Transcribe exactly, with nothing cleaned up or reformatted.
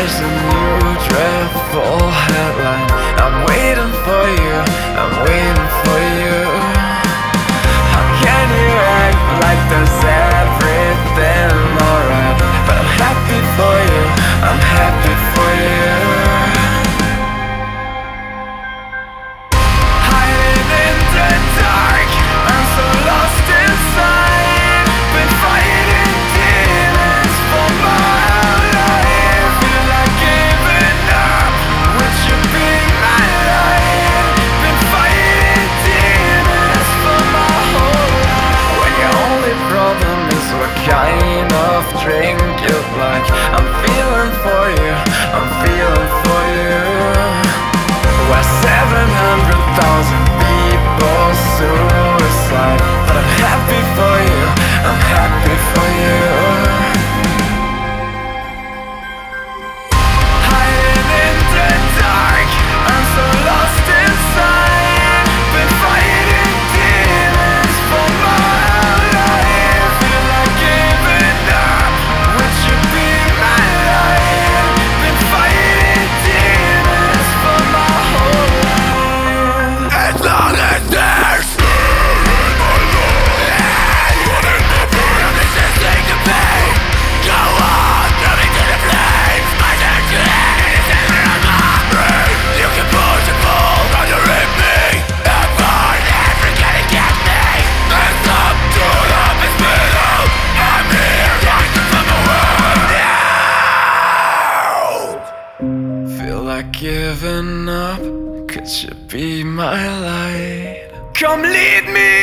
there's a new dreadful headline. I'm waiting for you, I'm waiting for you. How can you act like there's everything alright? But I'm happy for you, I'm happy for you. Hiding in the dark, I'm so lost inside. Been fighting demons for my life. Feel like giving up, would you be my light? Been fighting demons for my whole life. When your only problem is what kind of drink you like, I'm feeling for you, I'm feeling for you. Why seven hundred thousand people suicide? But I'm happy for you, I'm happy for you. Hiding in the dark, I'm so lost inside. Been fighting demons for my life. Feel like giving up, would you be my light? Been fighting demons for my whole life. As long as there's in my life, running the burn, this is taking pain. Go on, throw me to the flames. My section is in my brain. You can push and pull, underneath me. If I ever get it, get me. It's up to the middle. I'm here, like from the world. Feel like giving up, could you be my light? Come lead me